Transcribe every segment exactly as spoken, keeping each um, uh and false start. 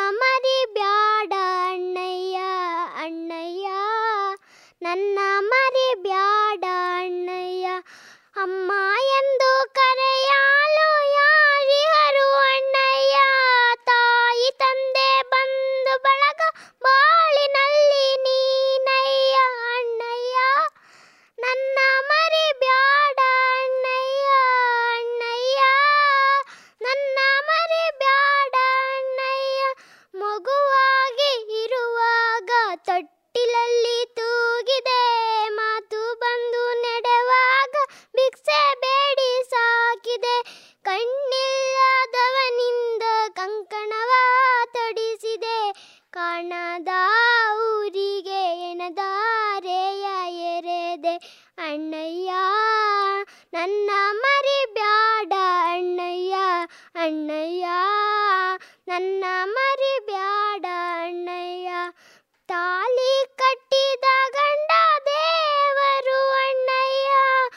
ಮರಿಬ್ಯಾಡ ಅಣ್ಣಯ್ಯ ಅಣ್ಣಯ್ಯ, ನನ್ನ ಮರಿಬ್ಯಾಡ ಅಣ್ಣಯ್ಯ. ಅಮ್ಮ ಎಂದು ಕರೆಯಲು ಯಾರಿಹರು ಅಣ್ಣಯ್ಯ, ತಾಯಿ ತಂದೆ ಬಂಧು ಬಳಗ ಬಾಳಿನಲ್ಲಿ ನೀನಯ್ಯ ಅಣ್ಣಯ್ಯ. ನನ್ನ ಮರಿಬ್ಯಾಡ ಅಣ್ಣಯ್ಯ ಅಣ್ಣಯ್ಯ, ನನ್ನ ಮರಿಬ್ಯಾಡ ಅಣ್ಣಯ್ಯ. ಮಗುವಾಗಿ ಇರುವಾಗ ತೊಟ್ಟಿಲಲ್ಲಿ ತೂಗಿದೆ, ಮಾತು ಬಂದು ನಡೆವಾಗ ಭಿಕ್ಷೆ ಬೇಡಿ ಸಾಕಿದೆ. ಕಣ್ಣಿಲ್ಲದವನಿಂದ ಕಂಕಣವ ತೊಡಿಸಿದೆ, ಕಾಣದ ಊರಿಗೆ ಎಣದಾರೆಯ ಎರೆದೆ ಅಣ್ಣಯ್ಯ. ನನ್ನ ಮರಿಬ್ಯಾಡ ಅಣ್ಣಯ್ಯ ಅಣ್ಣಯ್ಯ, ನನ್ನ ಮರಿಬ್ಯಾಡ ಅಣ್ಣಯ್ಯ. ತಾಲಿ ಕಟ್ಟಿದ ಗಂಡ ದೇವರು ಅಣ್ಣಯ್ಯ,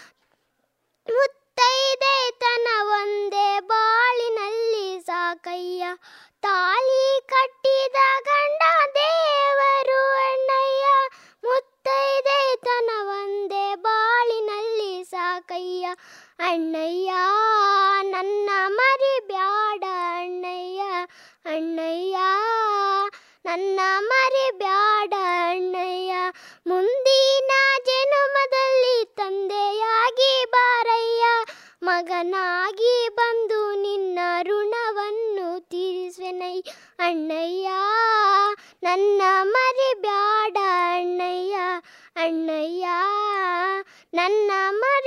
ಮುತ್ತೈದೆ ತನ ಒಂದೇ ಬಾಳಿನಲ್ಲಿ ಸಾಕಯ್ಯ. ತಾಲಿ ಕಟ್ಟಿದ ಗಂಡ ದೇವರು ಅಣ್ಣಯ್ಯ, ಮುತ್ತೈದೆ ತನ ಒಂದೇ ಬಾಳಿನಲ್ಲಿ ಸಾಕಯ್ಯ ಅಣ್ಣಯ್ಯ. ನನ್ನ ಮರಿಬ್ಯಾಡ ಅಣ್ಣಯ್ಯ ಅಣ್ಣಯ್ಯ, ನನ್ನ ಮರಿಬ್ಯಾಡ ಅಣ್ಣಯ್ಯ. ಮುಂದಿನ ಜನುಮದಲ್ಲಿ ತಂದೆಯಾಗಿ ಬಾರಯ್ಯ, ಮಗನಾಗಿ ಬಂದು ನಿನ್ನ ಋಣವನ್ನು ತೀರಿಸುವೆನೈ ಅಣ್ಣಯ್ಯ. ನನ್ನ ಮರಿಬ್ಯಾಡ ಅಣ್ಣಯ್ಯ ಅಣ್ಣಯ್ಯ, ನನ್ನ ಮರಿ